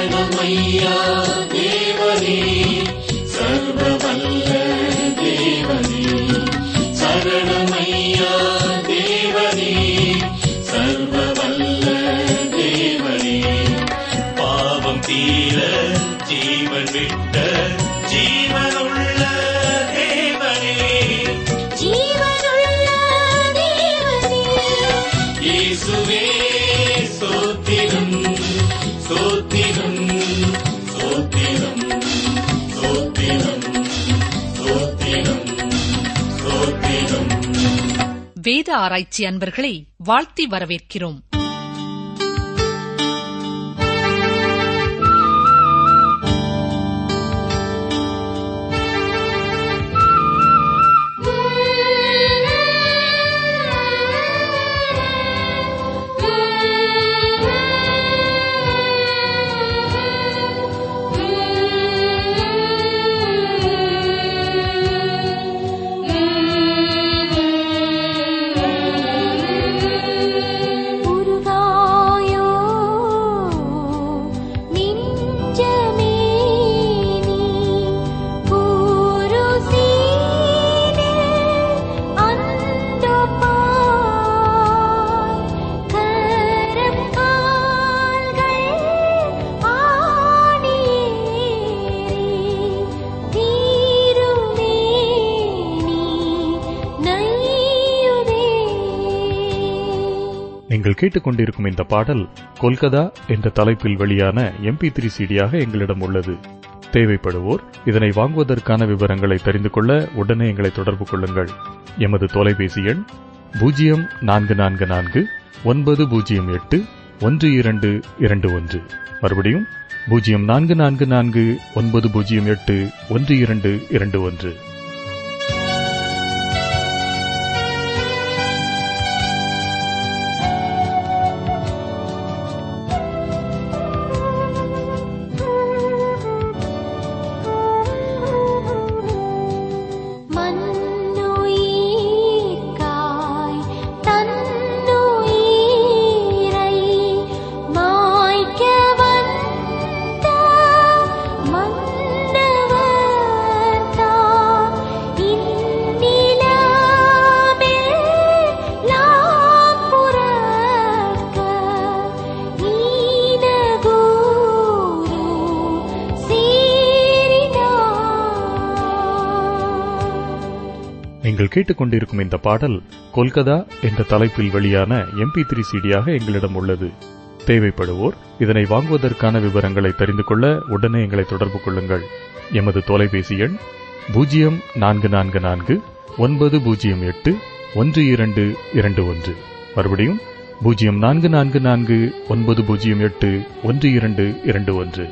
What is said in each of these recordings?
சரணமையா தேவனே, சர்வவல்ல தேவனே. சரணமையா தேவனே, சர்வவல்ல தேவனே. பாவம் தீர ஜீவன் விட்ட ஜீவனுள்ள தேவனே, ஜீவனுள்ள தேவனே. இயேசுவே ஸ்தோத்திரம், ஸ்தோத்திரம், ஸ்தோத்திரம், ஸ்தோத்திரம், ஸ்தோத்திரம், ஸ்தோத்திரம். வேத ஆராய்ச்சி அன்பர்களை வாழ்த்தி வரவேற்கிறோம். நீங்கள் கேட்டுக்கொண்டிருக்கும் இந்த பாடல் கொல்கதா என்ற தலைப்பில் வெளியான MP3 CD-யாக எங்களிடம் உள்ளது. தேவைப்படுவோர் இதனை வாங்குவதற்கான விவரங்களை தெரிந்து கொள்ள உடனே எங்களை தொடர்பு கொள்ளுங்கள். எமது தொலைபேசி எண் 0444-908-1221. மறுபடியும் 0444-908-1221. நீங்கள் கேட்டுக்கொண்டிருக்கும் இந்த பாடல் கொல்கதா என்ற தலைப்பில் வெளியான MP3 CD-யாக எங்களிடம் உள்ளது. தேவைப்படுவோர் இதனை வாங்குவதற்கான விவரங்களை தெரிந்து கொள்ள உடனே எங்களை தொடர்பு கொள்ளுங்கள். எமது தொலைபேசி எண் 0444-908-1221. மறுபடியும் 0444-908-1221.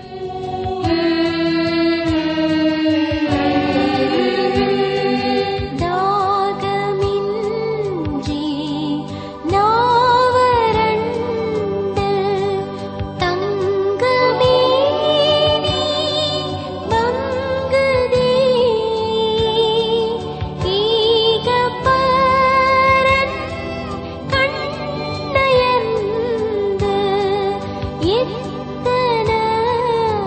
எத்தனை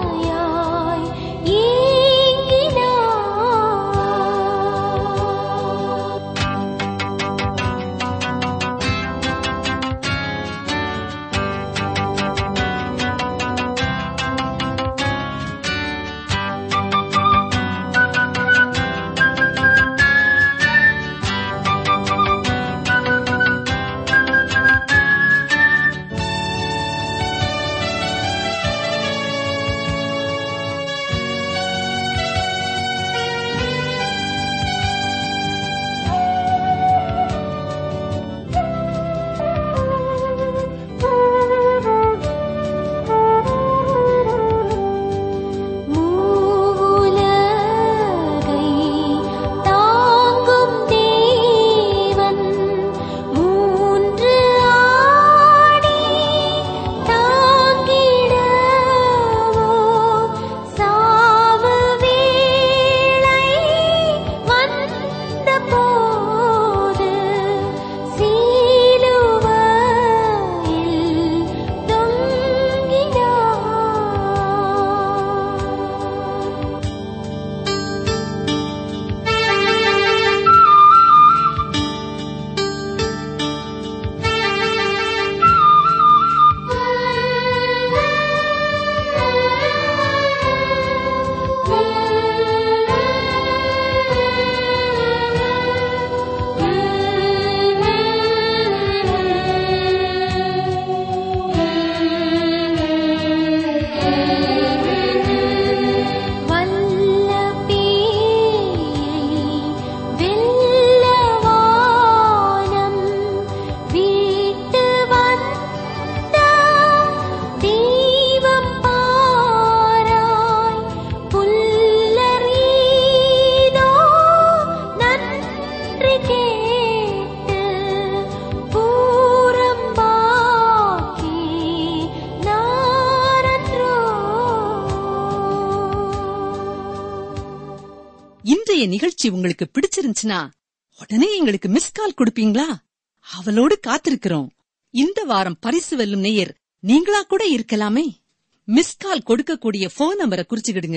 இன்றைய நிகழ்ச்சி உங்களுக்கு பிடிச்சிருந்துச்சுன்னா உடனே எங்களுக்கு மிஸ் கால் கொடுப்பீங்களா? அவளோடு காத்திருக்கிறோம். இந்த வாரம் பரிசு வெல்லும் நேயர் நீங்களா கூட இருக்கலாமே. மிஸ் கால் கொடுக்கக்கூடிய போன் நம்பரை குறிச்சுக்கிடுங்க.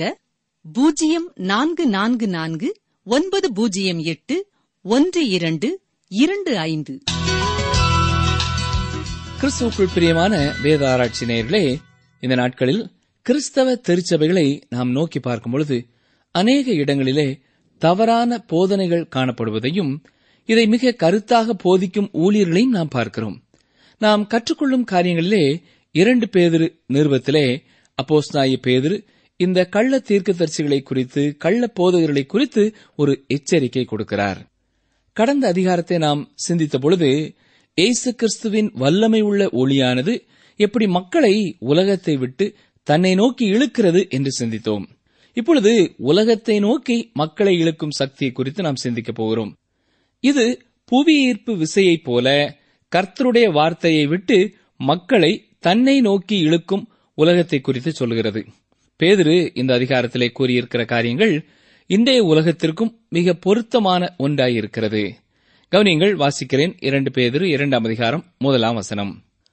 0444908125. கிறிஸ்துவுக்குள் பிரியமான வேத ஆராய்ச்சி நேயர்களே, இந்த நாட்களில் கிறிஸ்தவ திருச்சபைகளை நாம் நோக்கி பார்க்கும் பொழுது அநேக இடங்களிலே தவறான போதனைகள் காணப்படுவதையும் இதை மிக கருத்தாக போதிக்கும் ஊழியர்களையும் நாம் பார்க்கிறோம். நாம் கற்றுக்கொள்ளும் காரியங்களிலே 2 பேதுரு நிருபத்திலே அப்போஸ்தலனாகிய பேதுரு இந்த கள்ள தீர்க்கதரிசிகளை குறித்து, கள்ள போதகர்களை குறித்து ஒரு எச்சரிக்கை கொடுக்கிறார். கடந்த அதிகாரத்தை நாம் சிந்தித்த பொழுது இயேசு கிறிஸ்துவின் வல்லமை உள்ள ஒளியானது எப்படி மக்களை உலகத்தை விட்டு தன்னை நோக்கி இழுக்கிறது என்று சிந்தித்தோம். இப்பொழுது உலகத்தை நோக்கி மக்களை இழுக்கும் சக்தியை குறித்து நாம் சிந்திக்கப் போகிறோம். இது புவி ஈர்ப்பு விசையைப் போல கர்த்தருடைய வார்த்தையை விட்டு மக்களை தன்னை நோக்கி இழுக்கும் உலகத்தை குறித்து சொல்கிறது. பேதுரு இந்த அதிகாரத்திலே கூறியிருக்கிற காரியங்கள் இன்றைய உலகத்திற்கும் மிக பொருத்தமான ஒன்றாயிருக்கிறது. கவனியங்கள், வாசிக்கிறேன். 2 பேதுரு 2ஆம் அதிகாரம் 1ஆம் வசனம்.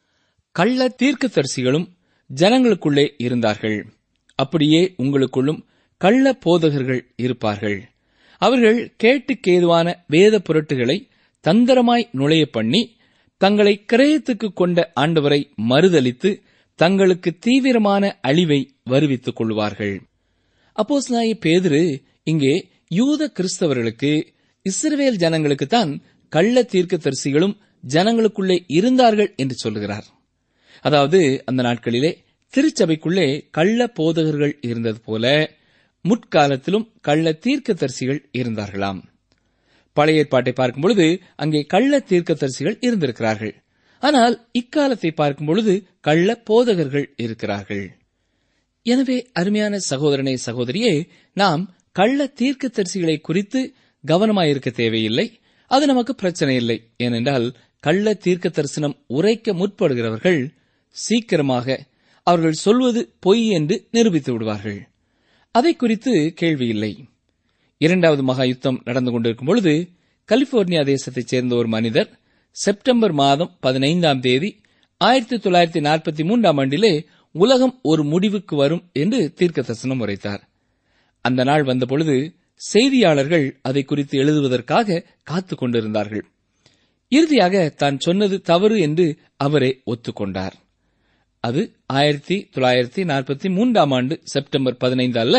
கள்ள தீர்க்கதரிசிகளும் ஜனங்களுக்குள்ளே இருந்தார்கள், அப்படியே உங்களுக்குள்ளும் கள்ள போதகர்கள் இருப்பார்கள். அவர்கள் கேட்டுக்கேதுவான வேத புரட்டுகளை தந்திரமாய் நுழைய பண்ணி தங்களை கிரயத்துக்கு கொண்ட ஆண்டவரை மறுதலித்து தங்களுக்கு தீவிரமான அழிவை வருவித்துக் கொள்வார்கள். அப்போஸ்தலனாகிய பேதுரு இங்கே யூத கிறிஸ்தவர்களுக்கு, இஸ்ரவேல் ஜனங்களுக்குத்தான் கள்ள தீர்க்கதரிசிகளும் ஜனங்களுக்குள்ளே இருந்தார்கள் என்று சொல்லுகிறார். அதாவது அந்த நாட்களிலே திருச்சபைக்குள்ளே கள்ள போதகர்கள் இருந்தது போல முற்காலத்திலும் கள்ள தீர்க்கதரிசிகள் இருந்தார்களாம். பழைய ஏற்பாட்டை பார்க்கும் பொழுது அங்கே கள்ள தீர்க்கதரிசிகள் இருந்திருக்கிறார்கள். ஆனால் இக்காலத்தை பார்க்கும் பொழுது கள்ள போதகர்கள் இருக்கிறார்கள். எனவே அருமையான சகோதரனே, சகோதரியே, நாம் கள்ள தீர்க்கதரிசிகளை குறித்து கவனமாயிருக்க தேவையில்லை. அது நமக்கு பிரச்சனை இல்லை. ஏனென்றால் கள்ள தீர்க்க தரிசனம் உரைக்க முற்படுகிறவர்கள் சீக்கிரமாக அவர்கள் சொல்வது பொய் என்று நிரூபித்து விடுவார்கள். அதை குறித்து கேள்வி இல்லை. 2வது மகா யுத்தம் நடந்து கொண்டிருக்கும் பொழுது கலிபோர்னியா தேசத்தைச் சேர்ந்த ஒரு மனிதர் செப்டம்பர் மாதம் 15ஆம் தேதி 1943ஆம் ஆண்டிலே உலகம் ஒரு முடிவுக்கு வரும் என்று தீர்க்க தரிசனம் உரைத்தார். அந்த நாள் வந்தபொழுது செய்தியாளர்கள் அதை குறித்து எழுதுவதற்காக காத்துக் கொண்டிருந்தார்கள். இறுதியாக தான் சொன்னது தவறு என்று அவரே ஒத்துக்கொண்டார். அது 1943ஆம் ஆண்டு செப்டம்பர் 15 அல்ல,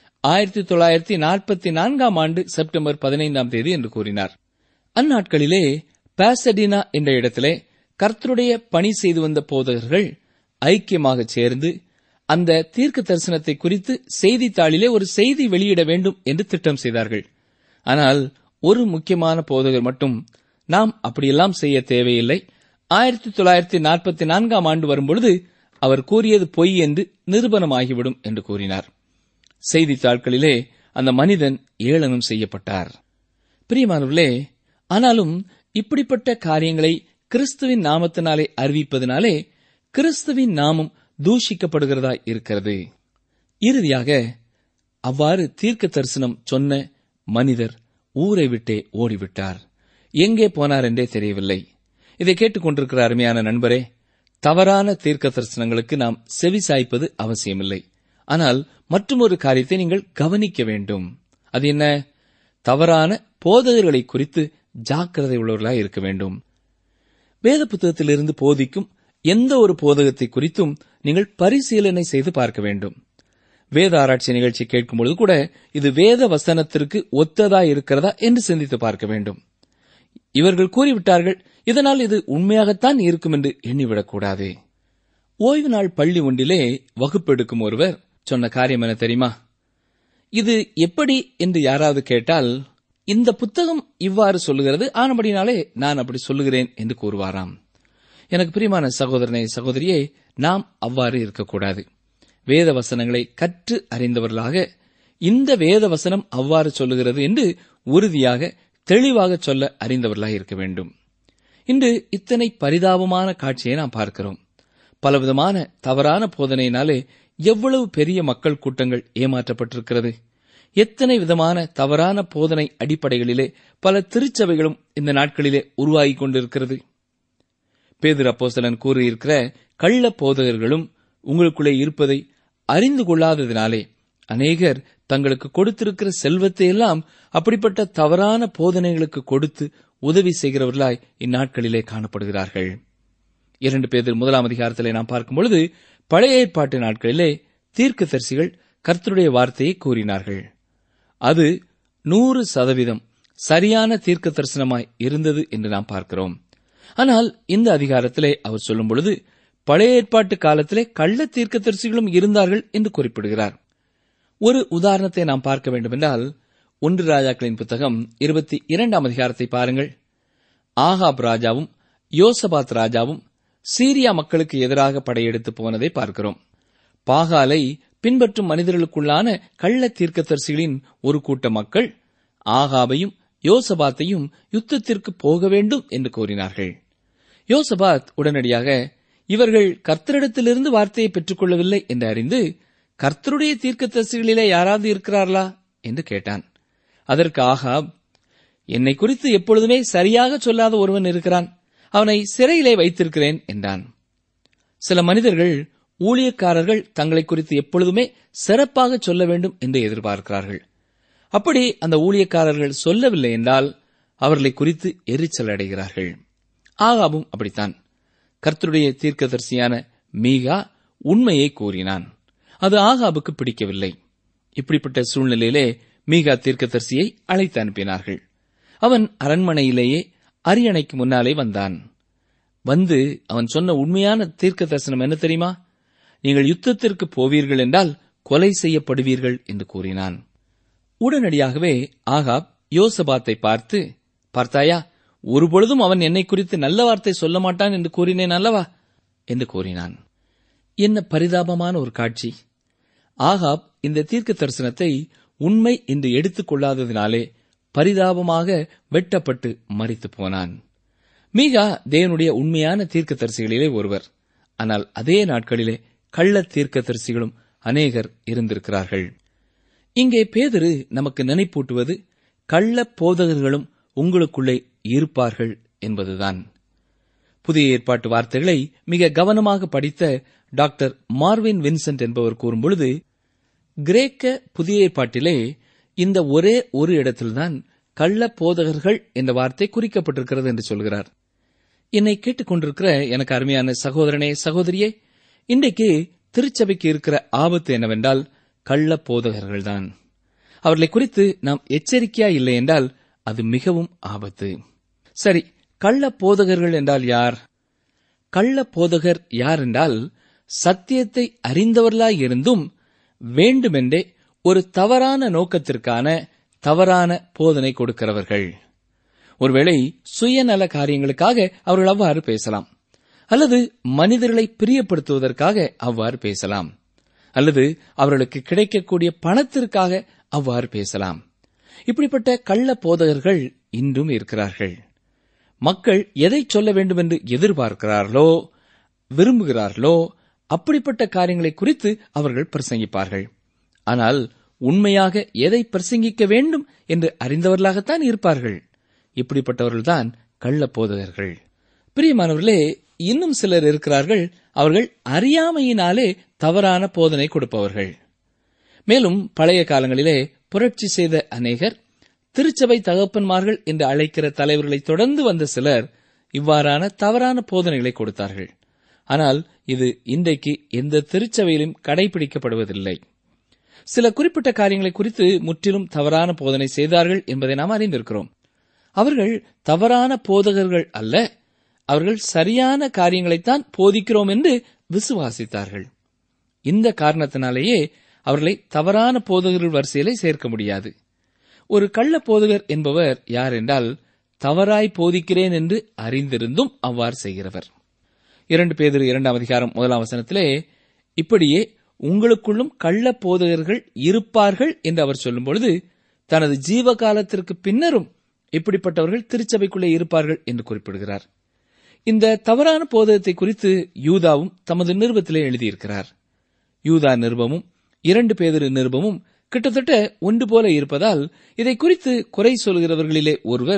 1944ஆம் ஆண்டு செப்டம்பர் 15ஆம் தேதி என்று கூறினார். அந்நாட்களிலே பாசடினா என்ற இடத்திலே கர்த்தருடைய பணி செய்து வந்த போதகர்கள் ஐக்கியமாக சேர்ந்து அந்த தீர்க்க தரிசனத்தை குறித்து செய்தித்தாளிலே ஒரு செய்தி வெளியிட வேண்டும் என்று திட்டம் செய்தார்கள். ஆனால் ஒரு முக்கியமான போதகர் மட்டும், நாம் அப்படியெல்லாம் செய்ய தேவையில்லை, 1944ஆம் ஆண்டு வரும்பொழுது அவர் கூறியது பொய் என்று நிரூபணமாகிவிடும் என்று கூறினார். செய்தித்தாள்களிலே அந்த மனிதன் ஏளனம் செய்யப்பட்டார். பிரியமானவர்களே, ஆனாலும் இப்படிப்பட்ட காரியங்களை கிறிஸ்துவின் நாமத்தினாலே அறிவிப்பதனாலே கிறிஸ்துவின் நாமம் தூஷிக்கப்படுகிறதா இருக்கிறது. இறுதியாக அவ்வாறு தீர்க்க தரிசனம் சொன்ன மனிதர் ஊரை விட்டே ஓடிவிட்டார். எங்கே போனார் என்றே தெரியவில்லை. இதை கேட்டுக்கொண்டிருக்கிற அருமையான நண்பரே, தவறான தீர்க்க தரிசனங்களுக்கு நாம் செவி சாய்ப்பது அவசியமில்லை. ஆனால் மற்றொரு காரியத்தை நீங்கள் கவனிக்க வேண்டும். அது என்ன? தவறான போதகர்களை குறித்து ஜாக்கிரதை உள்ளவர்களாய் இருக்க வேண்டும். வேத புத்தகத்திலிருந்து போதிக்கும் எந்த ஒரு போதகத்தை குறித்தும் நீங்கள் பரிசீலனை செய்து பார்க்க வேண்டும். வேத ஆராய்ச்சி நிகழ்ச்சி கேட்கும் பொழுது கூட இது வேத வசனத்திற்கு ஒத்ததா இருக்கிறதா என்று சிந்தித்து பார்க்க வேண்டும். இவர்கள் கூறிவிட்டார்கள், இதனால் இது உண்மையாகத்தான் இருக்கும் என்று எண்ணிவிடக்கூடாது. ஓய்வு நாள் பள்ளி ஒன்றிலே வகுப்பெடுக்கும் ஒருவர் சொன்ன காரியம் என்ன தெரியுமா? இது எப்படி என்று யாராவது கேட்டால், இந்த புத்தகம் இவ்வாறு சொல்லுகிறது, ஆனபடினாலே நான் அப்படி சொல்லுகிறேன் என்று கூறுவாராம். எனக்கு பிரியமான சகோதரனே, சகோதரியே, நாம் அவ்வாறு இருக்கக்கூடாது. வேத வசனங்களை கற்று அறிந்தவர்களாக இந்த வேத வசனம் அவ்வாறு சொல்லுகிறது என்று உறுதியாக தெளிவாக சொல்ல அறிந்தவர்களாக இருக்க வேண்டும். இன்று இத்தனை பரிதாபமான காட்சியை நாம் பார்க்கிறோம். பலவிதமான தவறான போதனையினாலே எவ்வளவு பெரிய மக்கள் கூட்டங்கள் ஏமாற்றப்பட்டிருக்கிறது. எத்தனை விதமான தவறான போதனை அடிப்படைகளிலே பல திருச்சபைகளும் இந்த நாட்களிலே உருவாகிக் கொண்டிருக்கிறது. பேதுரு அப்போஸ்தலன் கூறியிருக்கிற கள்ள போதகர்களும் உங்களுக்குள்ளே இருப்பதை அறிந்து கொள்ளாததினாலே அநேகர் தங்களுக்கு கொடுத்திருக்கிற செல்வத்தை எல்லாம் அப்படிப்பட்ட தவறான போதனைகளுக்கு கொடுத்து உதவி செய்கிறவர்களாய் இந்நாட்களிலே காணப்படுகிறார்கள். 2 பேதுரு 1 அதிகாரத்திலே நாம் பார்க்கும் பொழுது, பழைய ஏற்பாட்டு நாட்களிலே தீர்க்கதரிசிகள் கர்த்தருடைய வார்த்தையை கூறினார்கள். அது 100% சரியான தீர்க்க தரிசனமாய் இருந்தது என்று நாம் பார்க்கிறோம். ஆனால் இந்த அதிகாரத்திலே அவர் சொல்லும் பொழுது, பழைய ஏற்பாட்டு காலத்திலே கள்ள தீர்க்கதரிசிகளும் இருந்தார்கள் என்று குறிப்பிடுகிறார். ஒரு உதாரணத்தை நாம் பார்க்க வேண்டுமென்றால் 1 ராஜாக்களின் புத்தகம் 22 அதிகாரத்தை பாருங்கள். ஆகாப் ராஜாவும் யோசபாத் ராஜாவும் சீரியா மக்களுக்கு எதிராக படையெடுத்து போனதை பார்க்கிறோம். பாகாலை பின்பற்றும் மனிதர்களுக்குள்ளான கள்ள தீர்க்கதரிசிகளின் ஒரு கூட்ட மக்கள் ஆகாபையும் யோசபாத்தையும் யுத்தத்திற்கு போக வேண்டும் என்று கோரினார்கள். யோசபாத் உடனடியாக இவர்கள் கர்த்தரிடத்திலிருந்து வார்த்தையை பெற்றுக் கொள்ளவில்லை என்று அறிந்து, கர்த்தருடைய தீர்க்கதரிசிகளிலே யாராவது இருக்கிறார்களா என்று கேட்டான். அதற்கு ஆகாப், என்னை குறித்து எப்பொழுதுமே சரியாக சொல்லாத ஒருவன் இருக்கிறான், அவனை சிறையிலே வைத்திருக்கிறேன் என்றான். சில மனிதர்கள் ஊழியக்காரர்கள் தங்களை குறித்து எப்பொழுதுமே சிறப்பாக சொல்ல வேண்டும் என்று எதிர்பார்க்கிறார்கள். அப்படி அந்த ஊழியக்காரர்கள் சொல்லவில்லை என்றால் அவர்களை குறித்து எரிச்சல் அடைகிறார்கள். ஆகாபும் அப்படித்தான். கர்த்தருடைய தீர்க்கதரிசியான மீகா உண்மையை கூறினான். அது ஆகாபுக்கு பிடிக்கவில்லை. இப்படிப்பட்ட சூழ்நிலையிலே மீகா தீர்க்கதரிசியை அழைத்து அனுப்பினார்கள். அவன் அரண்மனையிலேயே அரியணைக்கு முன்னாலே வந்தான். வந்து அவன் சொன்ன உண்மையான தீர்க்க தரிசனம் என்ன தெரியுமா? நீங்கள் யுத்தத்திற்கு போவீர்கள் என்றால் கொலை செய்யப்படுவீர்கள் என்று கூறினான். உடனடியாகவே ஆகாப் யோசபாத்தை பார்த்து, பார்த்தாயா, ஒருபொழுதும் அவன் என்னை குறித்து நல்ல வார்த்தை சொல்ல மாட்டான் என்று கூறினேன் அல்லவா என்று கூறினான். என்ன பரிதாபமான ஒரு காட்சி! ஆகாப் இந்த தீர்க்க தரிசனத்தை உண்மை என்று எடுத்துக் கொள்ளாததினாலே பரிதாபமாக வெட்டப்பட்டு மரித்து போனான். மீகா தேவனுடைய உண்மையான தீர்க்கதரிசிகளிலே ஒருவர். ஆனால் அதே நாட்களிலே கள்ள தீர்க்கதரிசிகளும் அநேகர் இருந்திருக்கிறார்கள். இங்கே பேதுரு நமக்கு நினைப்பூட்டுவது, கள்ள போதகர்களும் உங்களுக்குள்ளே இருப்பார்கள் என்பதுதான். புதிய ஏற்பாட்டு வார்த்தைகளை மிக கவனமாக படித்த டாக்டர் மார்வின் வின்சென்ட் என்பவர் கூறும்பொழுது, கிரேக்க புதிய ஏற்பாட்டிலே இந்த ஒரே ஒரு இடத்தில்தான் கள்ள போதகர்கள் என்ற வார்த்தை குறிக்கப்பட்டிருக்கிறது என்று சொல்கிறார். என்னை கேட்டுக் கொண்டிருக்கிற எனக்கு அருமையான சகோதரனே, சகோதரியே, இன்றைக்கு திருச்சபைக்கு இருக்கிற ஆபத்து என்னவென்றால் கள்ள போதகர்கள்தான். அவர்களை குறித்து நாம் எச்சரிக்கையா இல்லை என்றால் அது மிகவும் ஆபத்து. சரி, கள்ள போதகர்கள் என்றால் யார்? கள்ள போதகர் யார் என்றால், சத்தியத்தை அறிந்தவர்களாய் இருந்தும் வேண்டுமென்றே ஒரு தவறான நோக்கத்திற்கான தவறான போதனை கொடுக்கிறவர்கள். ஒருவேளை சுயநல காரியங்களுக்காக அவர்கள் அவ்வாறு பேசலாம், அல்லது மனிதர்களை பிரியப்படுத்துவதற்காக அவ்வாறு பேசலாம், அல்லது அவர்களுக்கு கிடைக்கக்கூடிய பணத்திற்காக அவ்வாறு பேசலாம். இப்படிப்பட்ட கள்ள போதகர்கள் இன்றும் இருக்கிறார்கள். மக்கள் எதை சொல்ல வேண்டும் என்று எதிர்பார்க்கிறார்களோ, விரும்புகிறார்களோ, அப்படிப்பட்ட காரியங்களை குறித்து அவர்கள் பிரசங்கிப்பார்கள். ஆனால் உண்மையாக எதை பிரசங்கிக்க வேண்டும் என்று அறிந்தவர்களாகத்தான் இருப்பார்கள். இப்படிப்பட்டவர்கள்தான் கள்ள போதகர்கள். பிரியமானவர்களே, இன்னும் சிலர் இருக்கிறார்கள். அவர்கள் அறியாமையினாலே தவறான போதனை கொடுப்பவர்கள். மேலும் பழைய காலங்களிலே புரட்சி செய்த அநேகர், திருச்சபை தகப்பன்மார்கள் என்று அழைக்கிற தலைவர்களை தொடர்ந்து வந்த சிலர் இவ்வாறான தவறான போதனைகளை கொடுத்தார்கள். ஆனால் இது இன்றைக்கு எந்த திருச்சபையிலும் கடைபிடிக்கப்படுவதில்லை. சில குறிப்பிட்ட காரியங்களை குறித்து முற்றிலும் தவறான போதனை செய்தார்கள் என்பதை நாம் அறிந்திருக்கிறோம். அவர்கள் தவறான போதகர்கள் அல்ல, அவர்கள் சரியான காரியங்களைத்தான் போதிக்கிறோம் என்று விசுவாசித்தார்கள். இந்த காரணத்தினாலேயே அவர்களை தவறான போதகர்கள் வரிசையிலே சேர்க்க முடியாது. ஒரு கள்ள போதகர் என்பவர் யார் என்றால், தவறாய் போதிக்கிறேன் என்று அறிந்திருந்தும் அவ்வாறு செய்கிறவர். 2 பேதுரு 2 அதிகாரம் 1 வசனத்திலே இப்படியே உங்களுக்குள்ளும் கள்ள போதகர்கள் இருப்பார்கள் என்று அவர் சொல்லும்பொழுது, தனது ஜீவ காலத்திற்கு பின்னரும் இப்படிப்பட்டவர்கள் திருச்சபைக்குள்ளே இருப்பார்கள் என்று குறிப்பிடுகிறார். இந்த தவறான போதகத்தை குறித்து யூதாவும் தமது நிருபத்திலே எழுதியிருக்கிறார். யூதா நிருபமும் 2 பேதுரு நிருபமும் கிட்டத்தட்ட ஒன்று போல இருப்பதால் இதை குறித்து குறை சொல்கிறவர்களிலே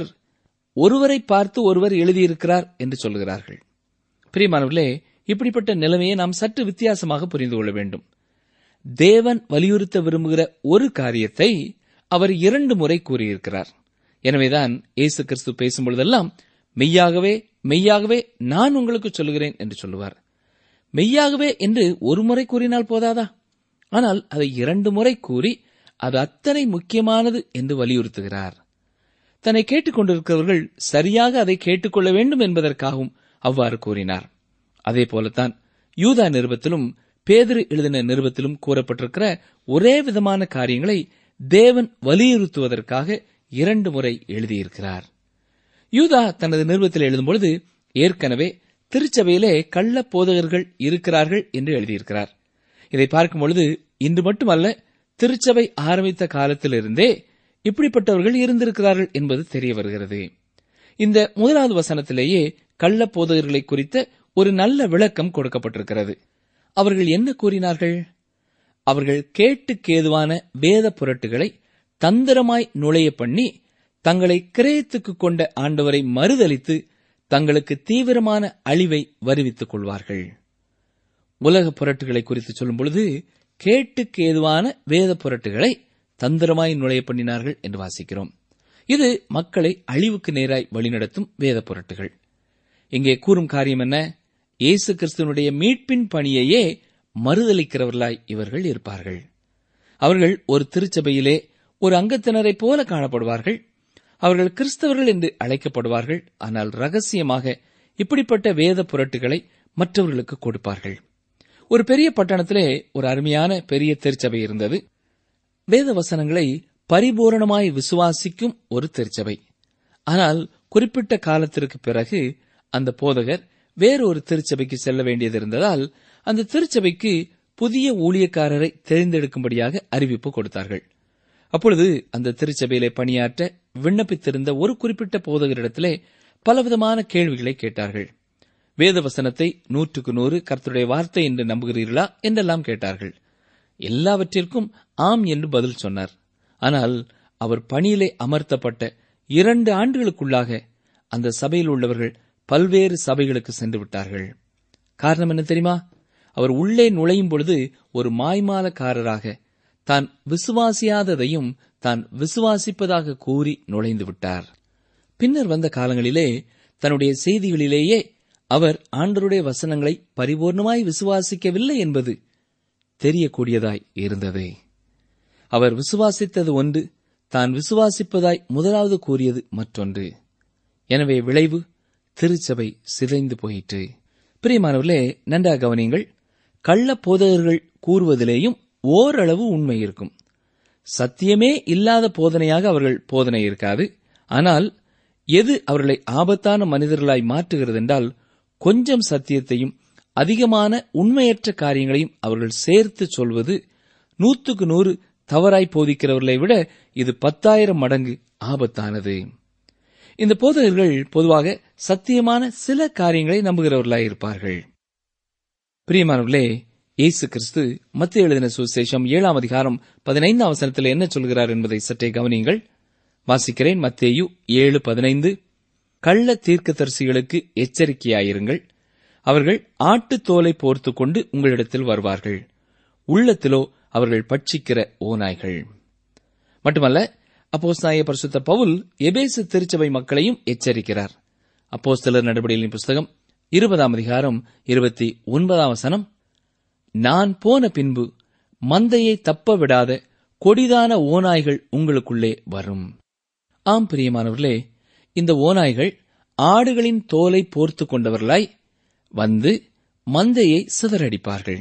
ஒருவரை பார்த்து ஒருவர் எழுதியிருக்கிறார் என்று சொல்கிறார்கள். பிரியமானவர்களே, இப்படிப்பட்ட நிலைமையை நாம் சற்று வித்தியாசமாக புரிந்து கொள்ள வேண்டும். தேவன் வலியுறுத்த விரும்புகிற ஒரு காரியத்தை அவர் 2 முறை கூறியிருக்கிறார். எனவேதான் இயேசு கிறிஸ்து பேசும்பொழுதெல்லாம் மெய்யாகவே மெய்யாகவே நான் உங்களுக்கு சொல்லுகிறேன் என்று சொல்லுவார். மெய்யாகவே என்று ஒரு முறை கூறினால் போதாதா? ஆனால் அதை 2 முறை கூறி அது அத்தனை முக்கியமானது என்று வலியுறுத்துகிறார். தன்னை கேட்டுக்கொண்டிருக்கிறவர்கள் சரியாக அதை கேட்டுக்கொள்ள வேண்டும் என்பதற்காகவும் அவ்வாறு கூறினார். அதே போலத்தான் யூதா நிருபத்திலும் பேதுரு எழுதின நிருபத்திலும் கூறப்பட்டிருக்கிற ஒரே விதமான காரியங்களை தேவன் வலியுறுத்துவதற்காக 2 முறை எழுதியிருக்கிறார். யூதா தனது நிருபத்தில் எழுதும்பொழுது ஏற்கனவே திருச்சபையிலே கள்ள போதகர்கள் இருக்கிறார்கள் என்று எழுதியிருக்கிறார். இதை பார்க்கும் பொழுது இன்று மட்டுமல்ல, திருச்சபை ஆரம்பித்த காலத்திலிருந்தே இப்படிப்பட்டவர்கள் இருந்திருக்கிறார்கள் என்பது தெரிய வருகிறது. இந்த 1வது வசனத்திலேயே கள்ள போதகர்களை குறித்த ஒரு நல்ல விளக்கம் கொடுக்கப்பட்டிருக்கிறது. அவர்கள் என்ன கூறினார்கள்? அவர்கள் கேட்டுக்கேதுவான வேத புரட்டுகளை தந்திரமாய் நுழைய பண்ணி தங்களை கிரயத்துக்கு கொண்ட ஆண்டவரை மறுதலித்து தங்களுக்கு தீவிரமான அழிவை வருவித்துக் கொள்வார்கள். உலக புரட்டுகளை குறித்து சொல்லும் பொழுது கேட்டுக்கேதுவான வேத புரட்டுகளை தந்திரமாய் நுழைய பண்ணினார்கள் என்று வாசிக்கிறோம். இது மக்களை அழிவுக்கு நேராய் வழிநடத்தும் வேத புரட்டுகள். இங்கே கூறும் காரியம் என்ன? இயேசு கிறிஸ்துவனுடைய மீட்பின் பணியையே மறுதலிக்கிறவர்களாய் இவர்கள் இருப்பார்கள். அவர்கள் ஒரு திருச்சபையிலே ஒரு அங்கத்தினரைப் போல காணப்படுவார்கள். அவர்கள் கிறிஸ்தவர்கள் என்று அழைக்கப்படுவார்கள். ஆனால் ரகசியமாக இப்படிப்பட்ட வேத புரட்டுகளை மற்றவர்களுக்கு கொடுப்பார்கள். ஒரு பெரிய பட்டணத்திலே ஒரு அருமையான பெரிய திருச்சபை இருந்தது. வேத வசனங்களை பரிபூரணமாய் விசுவாசிக்கும் ஒரு திருச்சபை. ஆனால் குறிப்பிட்ட காலத்திற்கு பிறகு அந்த போதகர் வேறொரு திருச்சபைக்கு செல்ல வேண்டியது இருந்ததால் அந்த திருச்சபைக்கு புதிய ஊழியக்காரரை தெரிந்தெடுக்கும்படியாக அறிவிப்பு கொடுத்தார்கள். அப்பொழுது அந்த திருச்சபையிலே பணியாற்ற விண்ணப்பித்திருந்த ஒரு குறிப்பிட்ட போதகரிடத்திலே பலவிதமான கேள்விகளை கேட்டார்கள். வேத வசனத்தை 100% கர்த்தருடைய வார்த்தை என்று நம்புகிறீர்களா என்றெல்லாம் கேட்டார்கள். எல்லாவற்றிற்கும் ஆம் என்று பதில் சொன்னார். ஆனால் அவர் பணியிலே அமர்த்தப்பட்ட 2 ஆண்டுகளுக்குள்ளாக அந்த சபையில் உள்ளவர்கள் பல்வேறு சபைகளுக்கு சென்று விட்டார்கள். காரணம் என்ன தெரியுமா? அவர் உள்ளே நுழையும் பொழுது ஒரு மாய்மாலக்காரராக தான் விசுவாசியாததையும் தான் விசுவாசிப்பதாக கூறி நுழைந்து விட்டார். பின்னர் வந்த காலங்களிலே தன்னுடைய செய்திகளிலேயே அவர் ஆண்டவருடைய வசனங்களை பரிபூர்ணமாய் விசுவாசிக்கவில்லை என்பது தெரியக்கூடியதாய் இருந்தது. அவர் விசுவாசித்தது ஒன்று, தான் விசுவாசிப்பதாய் முதலாவது கூறியது மற்றொன்று. எனவே விளைவு திருச்சபை சிதைந்து போயிற்று. பிரியமானவர்களே, நன்றாக கவனியுங்கள். கள்ள போதகர்கள் கூறுவதிலேயும் ஓரளவு உண்மை இருக்கும். சத்தியமே இல்லாத போதனையாக அவர்கள் போதனை இருக்காது. ஆனால் எது அவர்களை ஆபத்தான மனிதர்களாய் மாற்றுகிறது என்றால், கொஞ்சம் சத்தியத்தையும் அதிகமான உண்மையற்ற காரியங்களையும் அவர்கள் சேர்த்து சொல்வது 100% தவறாய் போதிக்கிறவர்களை விட இது 10,000 மடங்கு ஆபத்தானது. இந்த போதகர்கள் பொதுவாக சத்தியமான சில காரியங்களை நம்புகிறவர்களாய் இருப்பார்கள். பிரியமானவர்களே, இயேசு கிறிஸ்து மத்தேயு எழுதின சுவிசேஷம் 7ஆம் அதிகாரம் 15ஆம் வசனத்தில் என்ன சொல்கிறார் என்பதை சற்றே கவனியுங்கள். வாசிக்கிறேன். மத்தேயு 7:15. கள்ள தீர்க்கதரிசிகளுக்கு எச்சரிக்கையாயிருங்கள். அவர்கள் ஆட்டுத்தோலை போர்த்துக் கொண்டு உங்களிடத்தில் வருவார்கள். உள்ளத்திலோ அவர்கள் பட்சிக்கிற ஓநாய்கள். மட்டுமல்ல, அப்போஸ்தலனாகிய பரிசுத்த பவுல் எபேசு திருச்சபை மக்களையும் எச்சரிக்கிறார். அப்போஸ்தலர் நடபடிகளின் புஸ்தகம் 20ஆம் அதிகாரம் 29ஆம் வசனம், நான் போன பின்பு மந்தையை தப்ப விடாத கொடிதான ஓநாய்கள் உங்களுக்குள்ளே வரும். ஆம் பிரியமானவர்களே, இந்த ஓநாய்கள் ஆடுகளின் தோலை போர்த்துக் கொண்டவர்களாய் வந்து மந்தையை சிதறடிப்பார்கள்.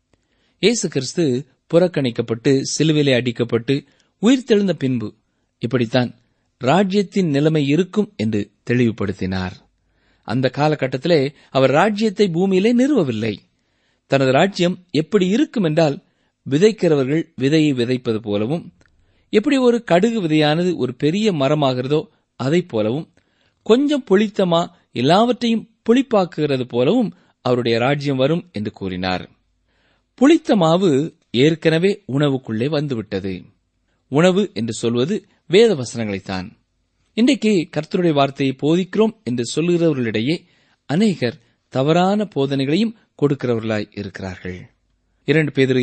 இயேசு கிறிஸ்து புறக்கணிக்கப்பட்டு சிலுவிலே அடிக்கப்பட்டு உயிர்த்தெழுந்த பின்பு இப்படித்தான் ராஜ்யத்தின் நிலைமை இருக்கும் என்று தெளிவுபடுத்தினார். அந்த காலகட்டத்திலே அவர் ராஜ்யத்தை பூமியிலே நிறுவவில்லை. தனது ராஜ்யம் எப்படி இருக்கும் என்றால், விதைக்கிறவர்கள் விதையை விதைப்பது போலவும், எப்படி ஒரு கடுகு விதையானது ஒரு பெரிய மரமாகிறதோ அதைப் போலவும், கொஞ்சம் புளித்தமா எல்லாவற்றையும் புளிப்பாக்குகிறது போலவும் அவருடைய ராஜ்யம் வரும் என்று கூறினார். புளித்த மாவு ஏற்கனவே உணவுக்குள்ளே வந்துவிட்டது. உணவு என்று சொல்வது வேத வசனங்களைத்தான். இன்றைக்கு கர்த்தருடைய வார்த்தையை போதிக்கிறோம் என்று சொல்லுகிறவர்களிடையே அநேகர் தவறான போதனைகளையும் கொடுக்கிறவர்களாய் இருக்கிறார்கள். 2 பேதுரு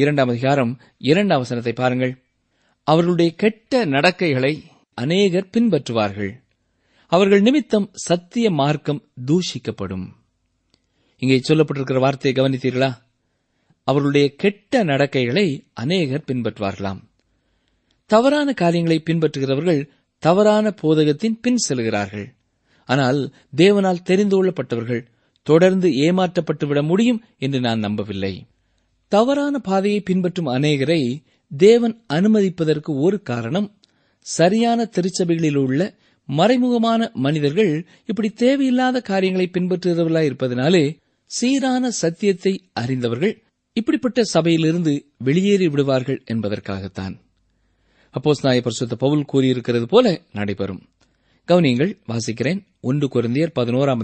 2 வசனத்தை பாருங்கள். அவர்களுடைய கெட்ட நடக்கைகளை அநேகர் பின்பற்றுவார்கள், அவர்கள் நிமித்தம் சத்திய மார்க்கம் தூஷிக்கப்படும். இங்கே சொல்லப்பட்டிருக்கிற வார்த்தையை கவனித்தீர்களா? அவர்களுடைய கெட்ட நடக்கைகளை அநேகர் பின்பற்றுவார்களாம். தவறான காரியங்களை பின்பற்றுகிறவர்கள் தவறான போதகத்தின் பின் செல்கிறார்கள். ஆனால் தேவனால் தெரிந்து கொள்ளப்பட்டவர்கள் தொடர்ந்து ஏமாற்றப்பட்டுவிட முடியும் என்று நான் நம்பவில்லை. தவறான பாதையை பின்பற்றும் அநேகரை தேவன் அனுமதிப்பதற்கு ஒரு காரணம், சரியான திருச்சபைகளில் உள்ள மறைமுகமான மனிதர்கள் இப்படி தேவையில்லாத காரியங்களை பின்பற்றுகிறவர்களாய் இருப்பதனாலே சீரான சத்தியத்தை அறிந்தவர்கள் இப்படிப்பட்ட சபையிலிருந்து வெளியேறி விடுவார்கள் என்பதற்காகத்தான். அப்போஸ்தலனாகிய பரிசுத்த பவுல் கூறியிருக்கிறது போல நடைபெறும். கவனியங்கள், வாசிக்கிறேன். 1 கொரிந்தியர்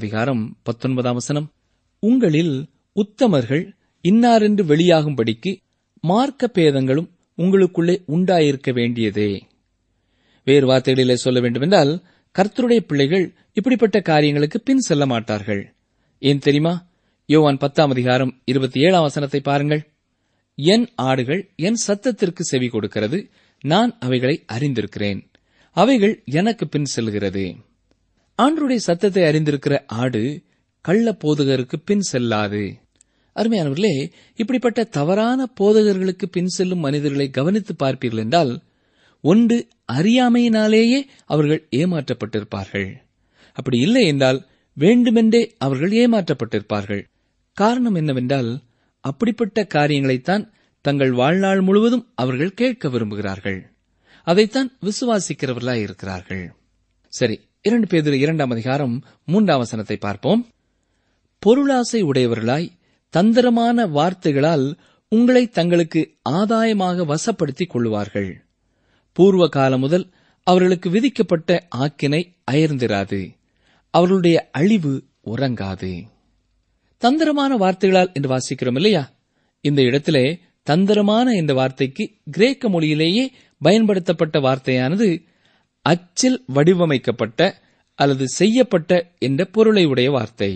11:19. உங்களில் உத்தமர்கள் இன்னாரென்று வெளியாகும்படிக்கு மார்க்க பேதங்களும் உங்களுக்குள்ளே உண்டாயிருக்க வேண்டியதே. வேறு வார்த்தைகளிலே சொல்ல வேண்டுமென்றால், கர்த்தருடைய பிள்ளைகள் இப்படிப்பட்ட காரியங்களுக்கு பின் செல்ல மாட்டார்கள். ஏன் தெரியுமா? யோவான் 10:27 பாருங்கள். என் ஆடுகள் என் சத்தத்திற்கு செவி கொடுக்கிறது, நான் அவைகளை அறிந்திருக்கிறேன், அவைகள் எனக்கு பின் செல்கிறது. ஆண்டவருடைய சத்தத்தை அறிந்திருக்கிற ஆடு கள்ள போதகருக்கு பின் செல்லாது. அருமையானவர்களே, இப்படிப்பட்ட தவறான போதகர்களுக்கு பின் செல்லும் மனிதர்களை கவனித்து பார்ப்பீர்கள் என்றால், ஒன்று அறியாமையினாலேயே அவர்கள் ஏமாற்றப்பட்டிருப்பார்கள். அப்படி இல்லை என்றால் வேண்டுமென்றே அவர்கள் ஏமாற்றப்பட்டிருப்பார்கள். காரணம் என்னவென்றால், அப்படிப்பட்ட காரியங்களைத்தான் தங்கள் வாழ்நாள் முழுவதும் அவர்கள் கேட்க விரும்புகிறார்கள். அதைத்தான் விசுவாசிக்கிறவர்களாய் இருக்கிறார்கள். சரி, 2 பேதுரு 2:3 பார்ப்போம். பொருளாசை உடையவர்களாய் தந்திரமான வார்த்தைகளால் உங்களை தங்களுக்கு ஆதாயமாக வசப்படுத்திக் கொள்ளுவார்கள். பூர்வ காலம் முதல் அவர்களுக்கு விதிக்கப்பட்ட ஆக்கினை அயர்ந்திராது, அவர்களுடைய அழிவு உறங்காது. தந்திரமான வார்த்தைகளால் என்று வாசிக்கிறோம் இல்லையா? இந்த இடத்திலே தந்திரமான என்ற வார்த்தைக்கு கிரேக்க மொழியிலேயே பயன்படுத்தப்பட்ட வார்த்தையானது அச்சில் வடிவமைக்கப்பட்ட அல்லது செய்யப்பட்ட என்ற பொருளை உடைய வார்த்தை.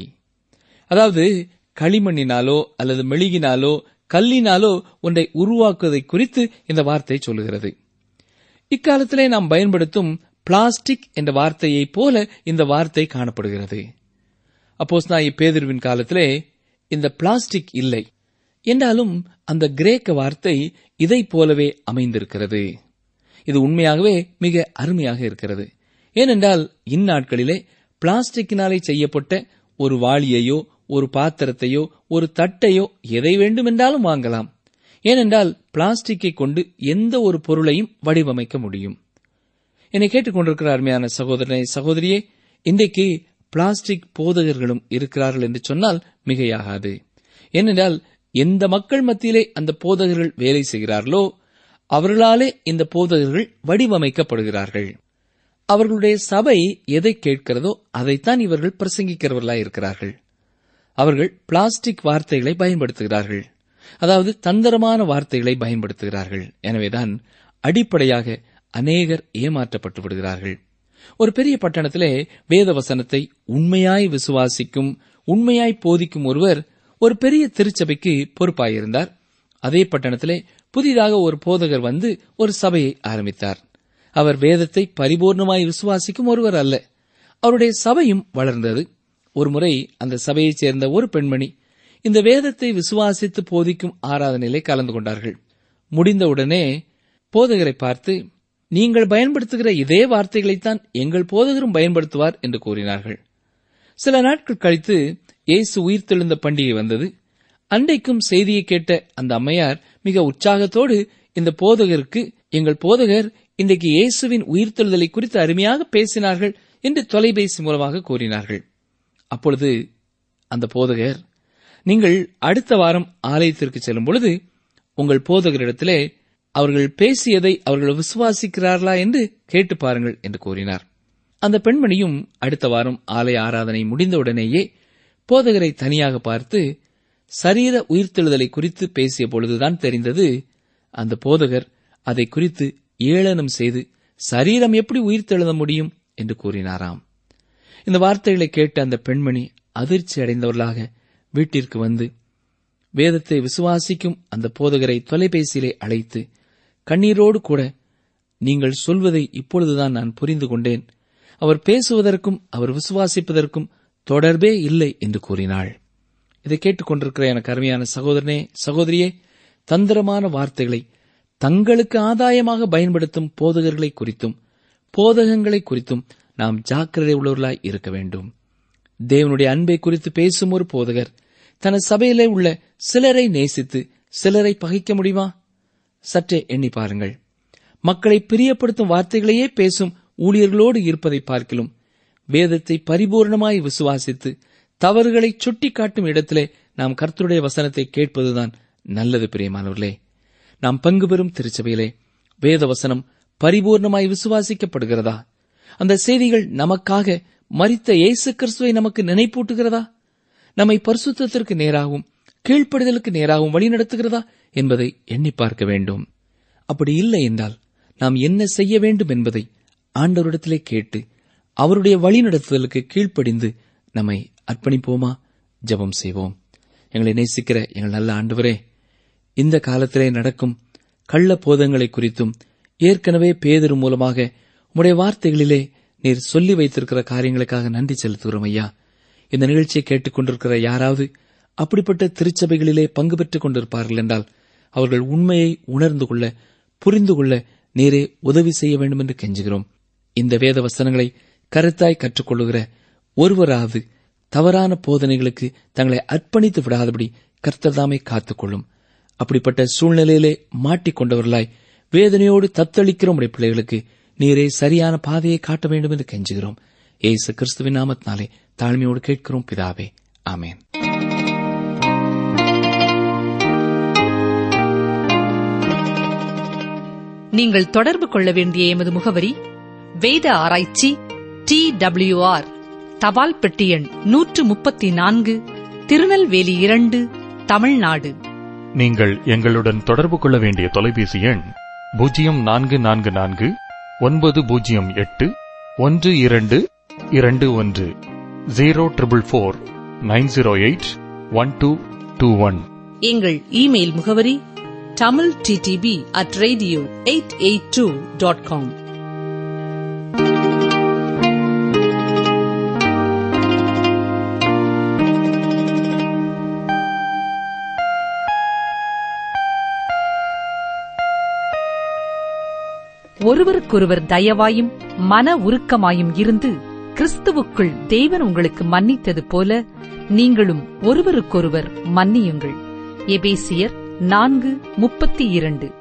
அதாவது களிமண்ணினாலோ அல்லது மெழுகினாலோ கல்லினாலோ ஒன்றை உருவாக்குவதை குறித்து இந்த வார்த்தை சொல்லுகிறது. இக்காலத்திலே நாம் பயன்படுத்தும் பிளாஸ்டிக் என்ற வார்த்தையைப் போல இந்த வார்த்தை காணப்படுகிறது. அப்போஸ்தலனாகிய பேதுருவின் காலத்திலே இந்த பிளாஸ்டிக் இல்லை என்றாலும் அந்த கிரேக்க வார்த்தை இதைப் போலவே அமைந்திருக்கிறது. இது உண்மையாகவே மிக அருமையாக இருக்கிறது. ஏனென்றால் இந்நாட்களிலே பிளாஸ்டிக்கினாலே செய்யப்பட்ட ஒரு வாளியையோ ஒரு பாத்திரத்தையோ ஒரு தட்டையோ எதை வேண்டுமென்றாலும் வாங்கலாம். ஏனென்றால் பிளாஸ்டிக்கை கொண்டு எந்த ஒரு பொருளையும் வடிவமைக்க முடியும். என்னை கேட்டுக்கொண்டிருக்கிற அருமையான சகோதரனை சகோதரியே, இன்றைக்கு பிளாஸ்டிக் போதகர்களும் இருக்கிறார்கள் என்று சொன்னால் மிகையாகாது. ஏனென்றால் எந்த மக்கள் மத்தியிலே அந்த போதகர்கள் வேலை செய்கிறார்களோ அவர்களாலே இந்த போதகர்கள் வடிவமைக்கப்படுகிறார்கள். அவர்களுடைய சபை எதை கேட்கிறதோ அதைத்தான் இவர்கள் பிரசங்கிக்கிறவர்களாய் இருக்கிறார்கள். அவர்கள் பிளாஸ்டிக் வார்த்தைகளை பயன்படுத்துகிறார்கள், அதாவது தந்திரமான வார்த்தைகளை பயன்படுத்துகிறார்கள். எனவேதான் அடிப்படையாக அநேகர் ஏமாற்றப்பட்டு விடுகிறார்கள். ஒரு பெரிய பட்டணத்திலே வேத வசனத்தை உண்மையாய் விசுவாசிக்கும் உண்மையாய் போதிக்கும் ஒருவர் ஒரு பெரிய திருச்சபைக்கு பொறுப்பாயிருந்தார். அதே பட்டணத்திலே புதிதாக ஒரு போதகர் வந்து ஒரு சபையை ஆரம்பித்தார். அவர் வேதத்தை பரிபூர்ணமாய் விசுவாசிக்கும் ஒருவர் அல்ல. அவருடைய சபையும் வளர்ந்தது. ஒருமுறை அந்த சபையைச் சேர்ந்த ஒரு பெண்மணி இந்த வேதத்தை விசுவாசித்து போதிக்கும் ஆராதனையிலே கலந்து கொண்டார்கள். முடிந்தவுடனே போதகரை பார்த்து, நீங்கள் பயன்படுத்துகிற இதே வார்த்தைகளைத்தான் எங்கள் போதகரும் பயன்படுத்துவார் என்று கூறினார்கள். சில நாட்கள் கழித்து இயேசு உயிர்த்தெழுந்த பண்டிகை வந்தது. அன்றைக்கும் செய்தியை கேட்ட அந்த அம்மையார் மிக உற்சாகத்தோடு இந்த போதகருக்கு, எங்கள் போதகர் இன்றைக்கு இயேசுவின் உயிர்த்தெழுதலை குறித்து அருமையாக பேசினார்கள் என்று தொலைபேசி மூலமாக கூறினார்கள். அப்பொழுது அந்த போதகர், நீங்கள் அடுத்த வாரம் ஆலயத்திற்கு செல்லும் பொழுது உங்கள் போதகரிடத்திலே அவர்கள் பேசியதை அவர்கள் விசுவாசிக்கிறார்களா என்று கேட்டு பாருங்கள் என்று கூறினார். அந்த பெண்மணியும் அடுத்த வாரம் ஆலய ஆராதனை முடிந்தவுடனேயே போதகரை தனியாக பார்த்து சரீர உயிர்த்தெழுதலை குறித்து பேசிய பொழுதுதான் தெரிந்தது, அந்த போதகர் அதை குறித்து ஏளனம் செய்து சரீரம் எப்படி உயிர்த்தெழுத முடியும் என்று கூறினாராம். இந்த வார்த்தைகளை கேட்ட அந்த பெண்மணி அதிர்ச்சி அடைந்தவர்களாக வீட்டிற்கு வந்து வேதத்தை விசுவாசிக்கும் அந்த போதகரை தொலைபேசியிலே அழைத்து கண்ணீரோடு கூட, நீங்கள் சொல்வதை இப்பொழுதுதான் நான் புரிந்து கொண்டேன், அவர் பேசுவதற்கும் அவர் விசுவாசிப்பதற்கும் தொடர்பே இல்லை என்று கூறினாள். இதை கேட்டுக்கொண்டிருக்கிற எனக்கு அருமையான சகோதரனே, சகோதரியே, தந்திரமான வார்த்தைகளை தங்களுக்கு ஆதாயமாக பயன்படுத்தும் போதகர்களை குறித்தும் போதகங்களை குறித்தும் நாம் ஜாக்கிரதை உள்ளவர்களாய் இருக்க வேண்டும். தேவனுடைய அன்பை குறித்து பேசும் ஒரு போதகர் தனது சபையிலே உள்ள சிலரை நேசித்து சிலரை பகைக்க முடியுமா? சற்றே எண்ணி பாருங்கள். மக்களை பிரியப்படுத்தும் வார்த்தைகளையே பேசும் ஊழியர்களோடு இருப்பதை பார்க்கிலும் வேதத்தை பரிபூர்ணமாய் விசுவாசித்து தவறுகளை சுட்டிக்காட்டும் இடத்திலே நாம் கர்த்தருடைய வசனத்தை கேட்பதுதான் நல்லது. பிரியமானவர்களே, நாம் பங்கு பெறும் திருச்சபையிலே வேத வசனம் பரிபூர்ணமாய் விசுவாசிக்கப்படுகிறதா? அந்த செய்திகள் நமக்காக மரித்த இயேசு கிறிஸ்துவை நமக்கு நினைப்பூட்டுகிறதா? நம்மை பரிசுத்தத்திற்கு நேராகவும் கீழ்ப்படிதலுக்கு நேராகவும் வழிநடத்துகிறதா என்பதை எண்ணி பார்க்க வேண்டும். அப்படி இல்லை என்றால் நாம் என்ன செய்ய வேண்டும் என்பதை ஆண்டவரிடத்திலே கேட்டு அவருடைய வழிநடத்துதலுக்கு கீழ்ப்படிந்து நம்மை அர்ப்பணிப்போமா? ஜெபம் செய்வோம். எங்களை நேசிக்கிற எங்கள் நல்ல ஆண்டவரே, இந்த காலத்திலே நடக்கும் கள்ள போதங்களை குறித்தும் ஏற்கனவே பேதுரு மூலமாக உம்முடைய வார்த்தைகளிலே நீர் சொல்லி வைத்திருக்கிற காரியங்களுக்காக நன்றி செலுத்துகிறோம் ஐயா. இந்த நிகழ்ச்சியை கேட்டுக் கொண்டிருக்கிற யாராவது அப்படிப்பட்ட திருச்சபைகளிலே பங்கு பெற்றுக் கொண்டிருப்பார்கள் என்றால் அவர்கள் உண்மையை உணர்ந்து கொள்ள, புரிந்து கொள்ள நீரே உதவி செய்ய வேண்டும் என்று கெஞ்சுகிறோம். இந்த வேத வசனங்களை கருத்தாய் கற்றுக்கொள்ளுகிற ஒருவராவது தவறான போதனைகளுக்கு தங்களை அர்ப்பணித்து விடாதபடி கர்த்தர் தாமே காத்துக்கொள்ளும். அப்படிப்பட்ட சூழ்நிலையிலே மாட்டிக்கொண்டவர்களாய் வேதனையோடு தத்தளிக்கிற உடைய பிள்ளைகளுக்கு நீரே சரியான பாதையை காட்ட வேண்டும் என்று கெஞ்சுகிறோம். இயேசு கிறிஸ்துவின் நாமத்தினாலே தாழ்மையோடு கேட்கிறோம் பிதாவே, ஆமென். நீங்கள் தொடர்பு கொள்ள வேண்டிய எமது முகவரி: வேத ஆராய்ச்சி, TWR, தபால் பெட்டி எண் 134, திருநெல்வேலி 2, தமிழ்நாடு. நீங்கள் எங்களுடன் தொடர்பு கொள்ள வேண்டிய தொலைபேசி எண் 0444 908 1221 0444 908 1221. எங்கள் இமெயில் முகவரி tamilttb@radio882.com. ஒருவருக்கொருவர் தயவாயும் மன உருக்கமாயும் இருந்து கிறிஸ்துவுக்குள் தேவன் உங்களுக்கு மன்னித்தது போல நீங்களும் ஒருவருக்கொருவர் மன்னியுங்கள். எபேசியர் 4:32.